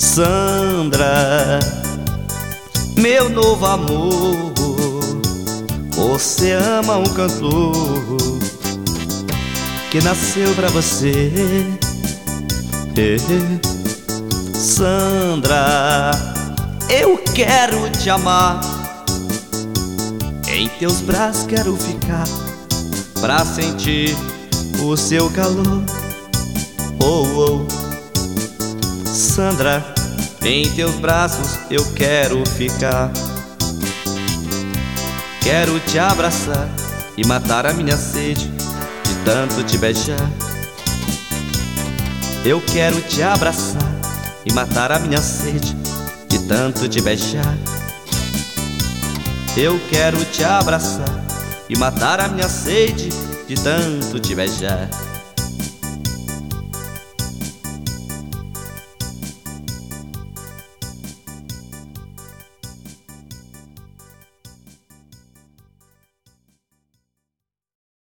Sandra, meu novo amor, você ama um cantor que nasceu pra você. Sandra, eu quero te amar, em teus braços quero ficar, pra sentir o seu calor. Oh, oh. Sandra, em teus braços eu quero ficar. Quero te abraçar e matar a minha sede de tanto te beijar. Eu quero te abraçar e matar a minha sede de tanto te beijar. Eu quero te abraçar e matar a minha sede de tanto te beijar.